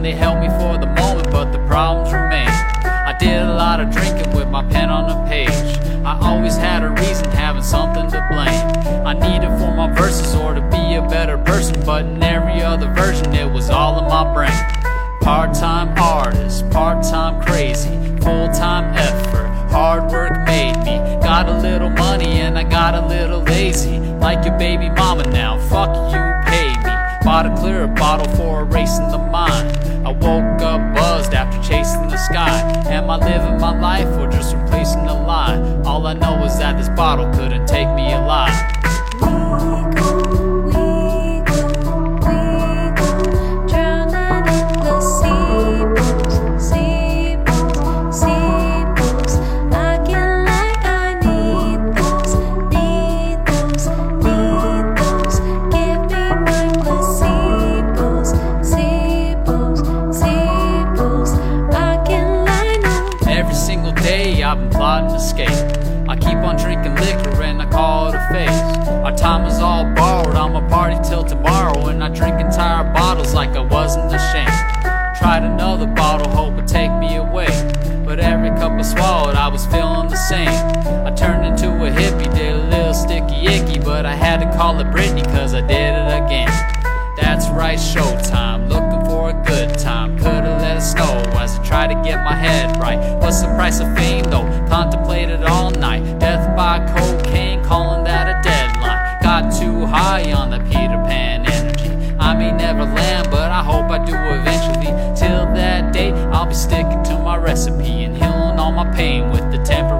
Somebody help me for the moment, but the problems remain. I did a lot of drinking with my pen on a page. I always had a reason, having something to blame. I needed for my verses or to be a better person, but in every other version it was all in my brain. Part-time artist, part-time crazy, full-time effort, hard work made me. Got a little money and I got a little lazy. Like your baby mama now, fuck you, pay me. Bought a clear bottle for erasing the mind. I woke up buzzed after chasing the sky. Am I living my life or just replacing the lie? All I know is that this bottle couldn't take me alive. I've been plotting to escape. I keep on drinking liquor and I call it a phase. Our time is all borrowed, I'ma party till tomorrow. And I drink entire bottles like I wasn't ashamed. Tried another bottle, hope it'd take me away, but every cup I swallowed I was feeling the same. I turned into a hippie, did a little sticky icky, but I had to call it Britney cause I did it again. That's right, showtime, looking for a good time. Could've let it snow as I tried to get my head right. What's the price of fame though? Contemplated all night. Death by cocaine, calling that a deadline. Got too high on the Peter Pan energy. I may never land, but I hope I do eventually. Till that day, I'll be sticking to my recipe and healing all my pain with the temporary